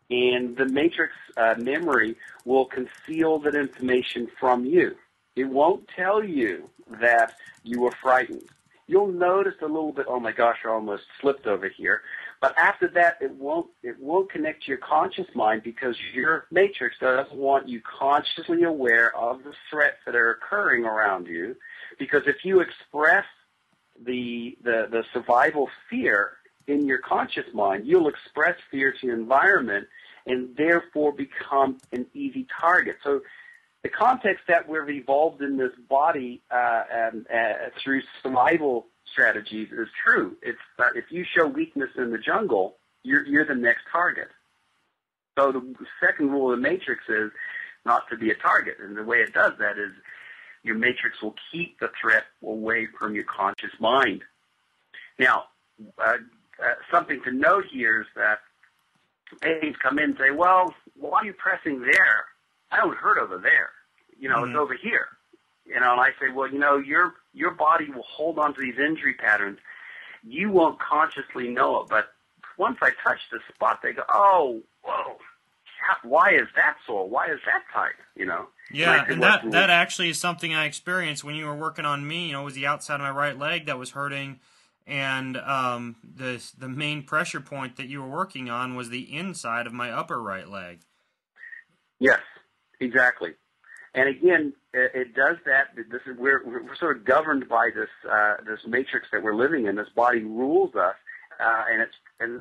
and the matrix memory will conceal that information from you. It won't tell you that you were frightened. You'll notice a little bit, oh my gosh, I almost slipped over here. But after that, it won't connect to your conscious mind, because your matrix doesn't want you consciously aware of the threats that are occurring around you. Because if you express the survival fear in your conscious mind, you'll express fear to your environment and therefore become an easy target. So the context that we've evolved in this body through survival strategies is true. It's if you show weakness in the jungle, you're the next target. So the second rule of the matrix is not to be a target, and the way it does that is your matrix will keep the threat away from your conscious mind. Now, something to note here is that patients come in and say, well, why are you pressing there? I don't hurt over there. It's over here. And I say, well, your body will hold on to these injury patterns. You won't consciously know it, but once I touch the spot, they go, oh, whoa, why is that sore? Why is that tight? Yeah, and that actually is something I experienced when you were working on me. It was the outside of my right leg that was hurting, and the main pressure point that you were working on was the inside of my upper right leg. Yes, exactly. And again, it does that. We're sort of governed by this matrix that we're living in. This body rules us, and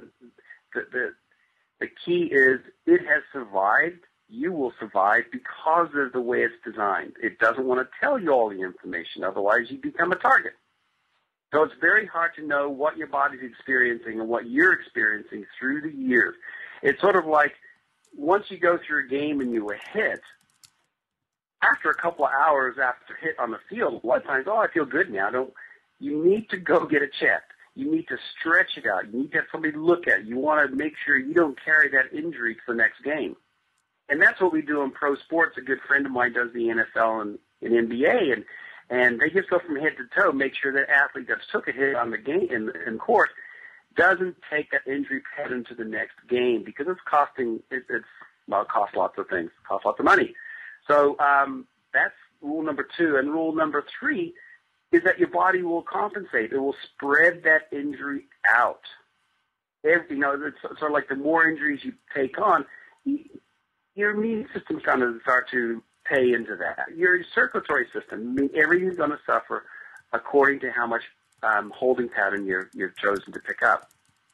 the key is it has survived. You will survive because of the way it's designed. It doesn't want to tell you all the information, otherwise you become a target. So it's very hard to know what your body's experiencing and what you're experiencing through the years. It's sort of like once you go through a game and you were hit, after a couple of hours after hit on the field, a lot of times, I feel good now. You need to go get it checked. You need to stretch it out. You need to have somebody look at it. You want to make sure you don't carry that injury to the next game. And that's what we do in pro sports. A good friend of mine does the NFL and NBA, and they just go from head to toe, make sure that athlete that took a hit on the game in court doesn't take that injury pattern to the next game, because it costs lots of things. It costs lots of money. So that's rule number 2. And rule number 3 is that your body will compensate. It will spread that injury out. It's sort of like the more injuries you take on, your immune system's going to start to pay into that. Your circulatory system, everything's going to suffer according to how much holding pattern you've chosen to pick up.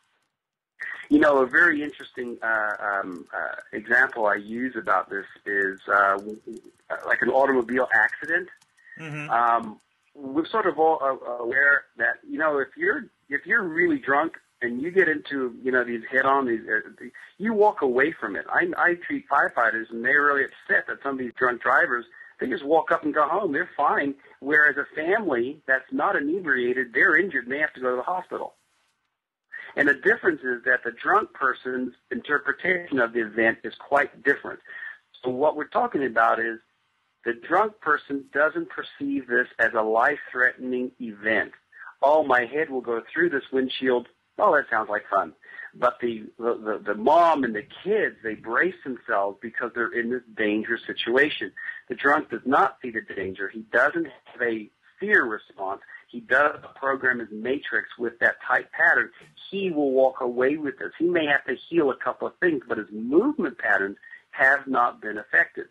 A very interesting example I use about this is like an automobile accident. Mm-hmm. We're sort of all aware that if you're really drunk and you get into these head-on, you walk away from it. I treat firefighters, and they're really upset that some of these drunk drivers, they just walk up and go home. They're fine. Whereas a family that's not inebriated, they're injured and they have to go to the hospital. And the difference is that the drunk person's interpretation of the event is quite different. So what we're talking about is the drunk person doesn't perceive this as a life-threatening event. Oh, my head will go through this windshield. Oh, that sounds like fun. But the mom and the kids, they brace themselves because they're in this dangerous situation. The drunk does not see the danger. He doesn't have a fear response. He does program his matrix with that tight pattern. He will walk away with this. He may have to heal a couple of things, but his movement patterns have not been affected.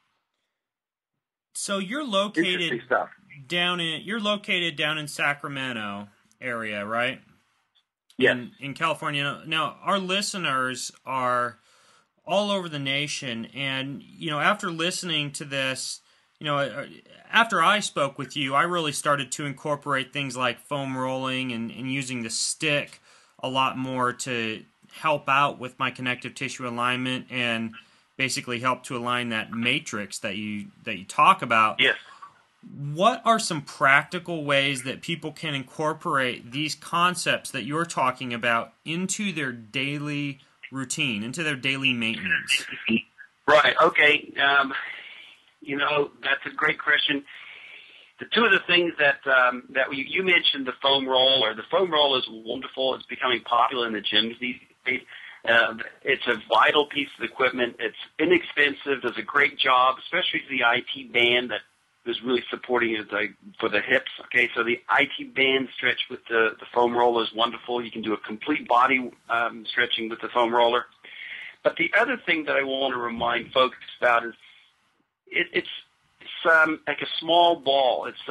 So you're located down in Sacramento area, right? Yes. In California. Now, our listeners are all over the nation, and after listening to this, after I spoke with you, I really started to incorporate things like foam rolling and using the stick a lot more to help out with my connective tissue alignment and basically help to align that matrix that you talk about. Yes. What are some practical ways that people can incorporate these concepts that you're talking about into their daily routine, into their daily maintenance? Right. Okay. That's a great question. The two of the things that you mentioned, the foam roll, or the foam roll is wonderful. It's becoming popular in the gyms these days. It's a vital piece of equipment. It's inexpensive, does a great job, especially the IT band that is really supporting it for the hips. Okay, so the IT band stretch with the foam roller is wonderful. You can do a complete body stretching with the foam roller. But the other thing that I want to remind folks about is it's like a small ball. It's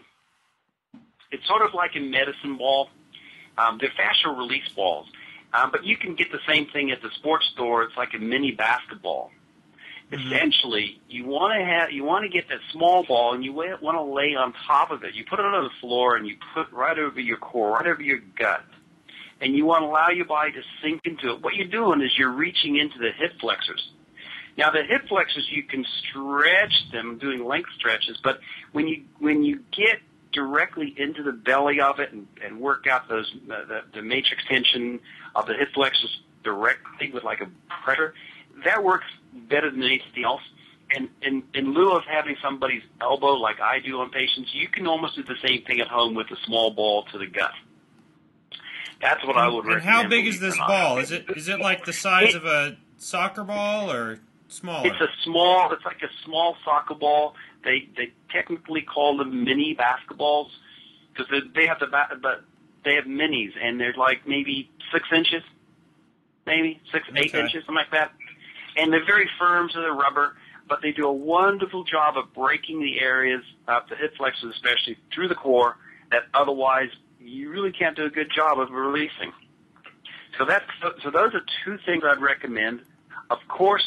sort of like a medicine ball. They're fascial release balls. But you can get the same thing at the sports store. It's like a mini basketball. Mm-hmm. Essentially, you want to get that small ball, and you want to lay on top of it. You put it on the floor, and you put right over your core, right over your gut, and you want to allow your body to sink into it. What you're doing is you're reaching into the hip flexors. Now, the hip flexors, you can stretch them, doing length stretches, but when you get directly into the belly of it and work out those the matrix tension of the hip flexors directly with like a pressure, that works better than anything else. And in lieu of having somebody's elbow like I do on patients, you can almost do the same thing at home with a small ball to the gut. That's what I would recommend. And how big is this ball? Is it like the size of a soccer ball or smaller? It's like a small soccer ball. They technically call them mini basketballs because they have but they have minis, and they're like maybe 6 inches, maybe 8 inches, something like that. And they're very firm, so they're rubber, but they do a wonderful job of breaking the areas of the hip flexors, especially through the core, that otherwise you really can't do a good job of releasing. So those are two things I'd recommend. Of course,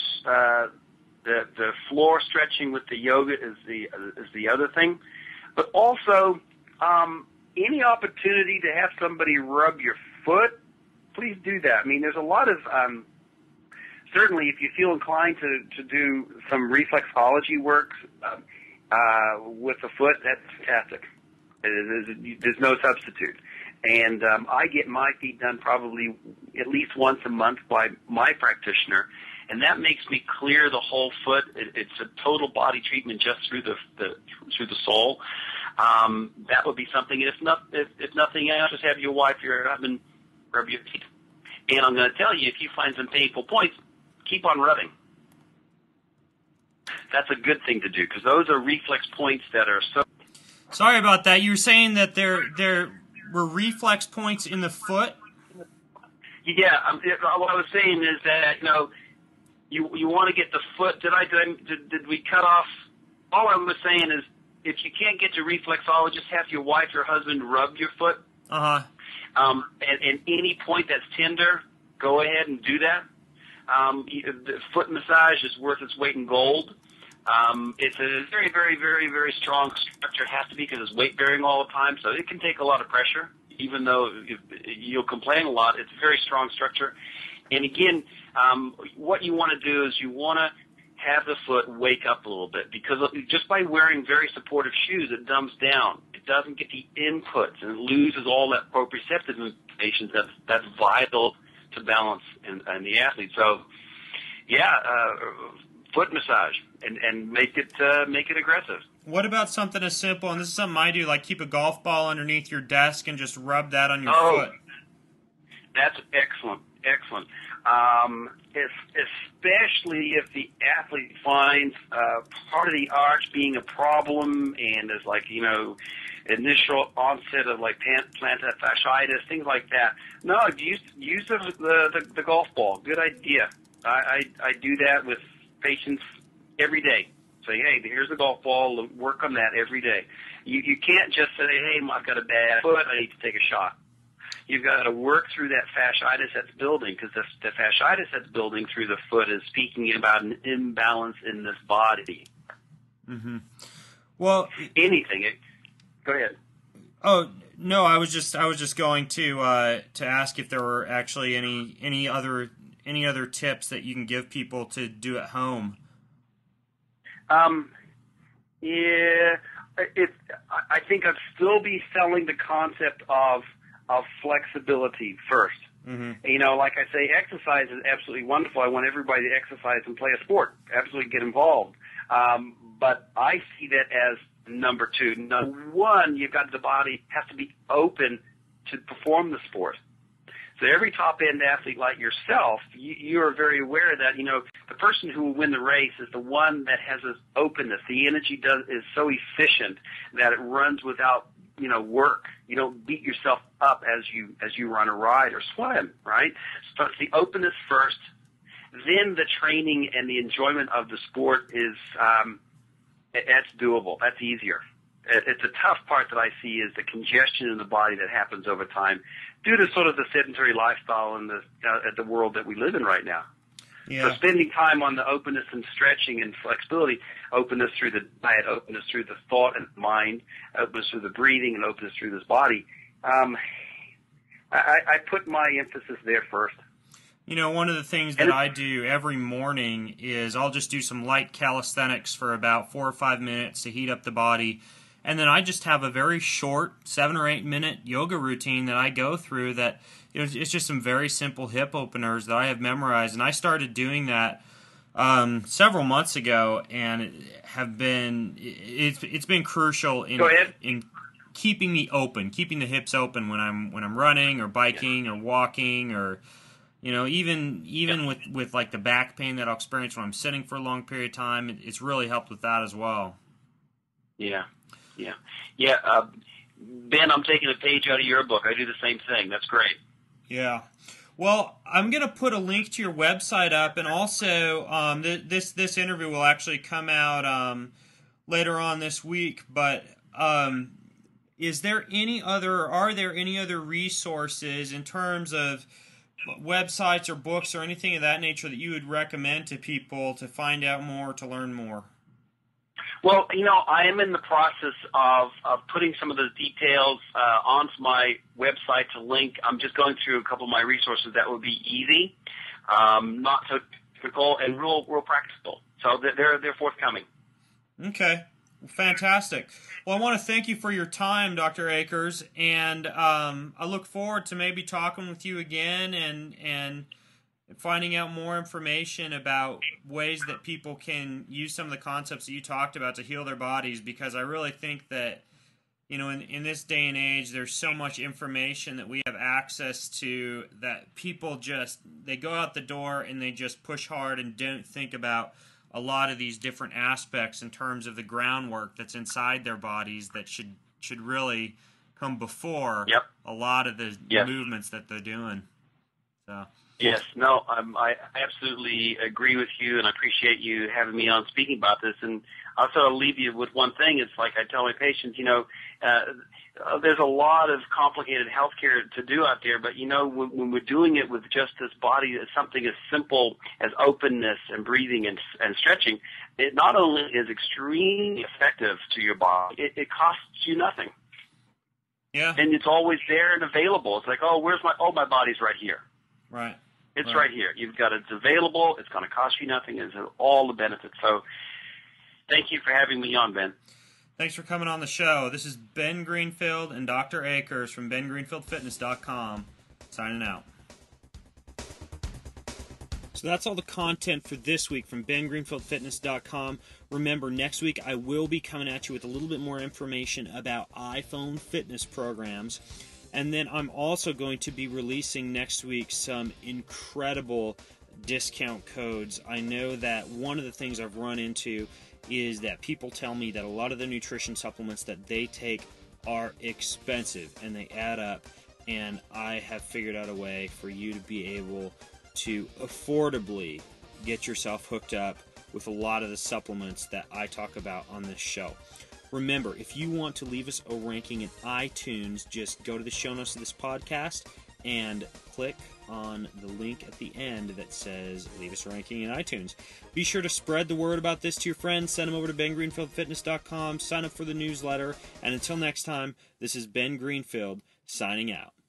the floor stretching with the yoga is the other thing, but also any opportunity to have somebody rub your foot, please do that. I mean, there's a lot of certainly if you feel inclined to do some reflexology work with the foot, that's fantastic. There's no substitute. And I get my feet done probably at least once a month by my practitioner, and that makes me clear the whole foot. It's a total body treatment just through the sole. That would be something. If nothing else, just have your wife, your husband, rub your feet. And I'm going to tell you, if you find some painful points, keep on rubbing. That's a good thing to do because those are reflex points that are so. Sorry about that. You were saying that there were reflex points in the foot? Yeah. What I was saying is that, you want to get the foot. Did we cut off? All I was saying is if you can't get to reflexologist, have your wife or husband rub your foot. Uh-huh. And any point that's tender, go ahead and do that. The foot massage is worth its weight in gold. It's a very, very, very, very strong structure. It has to be because it's weight-bearing all the time, so it can take a lot of pressure. Even though you'll complain a lot, it's a very strong structure. And again, what you want to do is you want to have the foot wake up a little bit because just by wearing very supportive shoes, it dumbs down. It doesn't get the inputs, and it loses all that proprioceptive information that's vital to balance in the athlete. So, foot massage and make it aggressive. What about something as simple, and this is something I do, like keep a golf ball underneath your desk and just rub that on your foot? That's excellent. Especially if the athlete finds part of the arch being a problem and there's initial onset of plantar fasciitis, things like that. No, use the golf ball. Good idea. I do that with patients every day. Say, hey, here's the golf ball. Work on that every day. You can't just say, hey, I've got a bad foot. I need to take a shot. You've got to work through that fasciitis that's building because the fasciitis that's building through the foot is speaking about an imbalance in this body. Mm-hmm. Well, Go ahead. Oh no, I was just going to ask if there were actually any other tips that you can give people to do at home. I think I'd still be selling the concept of flexibility first. Mm-hmm. Like I say, exercise is absolutely wonderful. I want everybody to exercise and play a sport. Absolutely get involved. But I see that as number two. Number one, the body has to be open to perform the sport. So every top-end athlete like yourself, you are very aware that, the person who will win the race is the one that has this openness. The energy is so efficient that it runs without, work. You don't beat yourself up as you run or ride or swim, right? So it's the openness first, then the training and the enjoyment of the sport is, that's doable. That's easier. It's a tough part that I see is the congestion in the body that happens over time due to sort of the sedentary lifestyle and the world that we live in right now. Yeah. So spending time on the openness and stretching and flexibility, openness through the diet, openness through the thought and mind, openness through the breathing, and openness through this body, I put my emphasis there first. One of the things that I do every morning is I'll just do some light calisthenics for about 4 or 5 minutes to heat up the body. And then I just have a very short 7 or 8 minute yoga routine that I go through that it's just some very simple hip openers that I have memorized. And I started doing that several months ago, and it's been crucial in keeping me open, keeping the hips open when I'm running or biking or walking or even with like the back pain that I'll experience when I'm sitting for a long period of time. It's really helped with that as well. Yeah. Ben, I'm taking a page out of your book. I do the same thing. That's great. Yeah. Well, I'm going to put a link to your website up, and also this interview will actually come out later on this week. But are there any other resources in terms of websites or books or anything of that nature that you would recommend to people to find out more, to learn more? Well, I am in the process of putting some of those details onto my website to link. I'm just going through a couple of my resources that would be easy, not so difficult, and real practical. So they're forthcoming. Okay. Fantastic. Well, I want to thank you for your time, Dr. Akers, and I look forward to maybe talking with you again and finding out more information about ways that people can use some of the concepts that you talked about to heal their bodies, because I really think that, in this day and age, there's so much information that we have access to that people they go out the door and they just push hard and don't think about a lot of these different aspects in terms of the groundwork that's inside their bodies that should really come before a lot of the movements that they're doing. So. Yes, no, I absolutely agree with you, and I appreciate you having me on speaking about this. And I'll sort of leave you with one thing. It's like I tell my patients, there's a lot of complicated healthcare to do out there, but when we're doing it with just this body, something as simple as openness and breathing and stretching, it not only is extremely effective to your body, it costs you nothing. Yeah. And it's always there and available. It's like, my body's right here. Right. It's right here. You've got it's available. It's going to cost you nothing. It's all the benefits. So thank you for having me on, Ben. Thanks for coming on the show. This is Ben Greenfield and Dr. Akers from BenGreenfieldFitness.com signing out. So that's all the content for this week from BenGreenfieldFitness.com. Remember, next week I will be coming at you with a little bit more information about iPhone fitness programs. And then I'm also going to be releasing next week some incredible discount codes. I know that one of the things I've run into is that people tell me that a lot of the nutrition supplements that they take are expensive and they add up. And I have figured out a way for you to be able to affordably get yourself hooked up with a lot of the supplements that I talk about on this show. Remember, if you want to leave us a ranking in iTunes, just go to the show notes of this podcast and click on the link at the end that says leave us a ranking in iTunes. Be sure to spread the word about this to your friends. Send them over to BenGreenfieldFitness.com. Sign up for the newsletter. And until next time, this is Ben Greenfield signing out.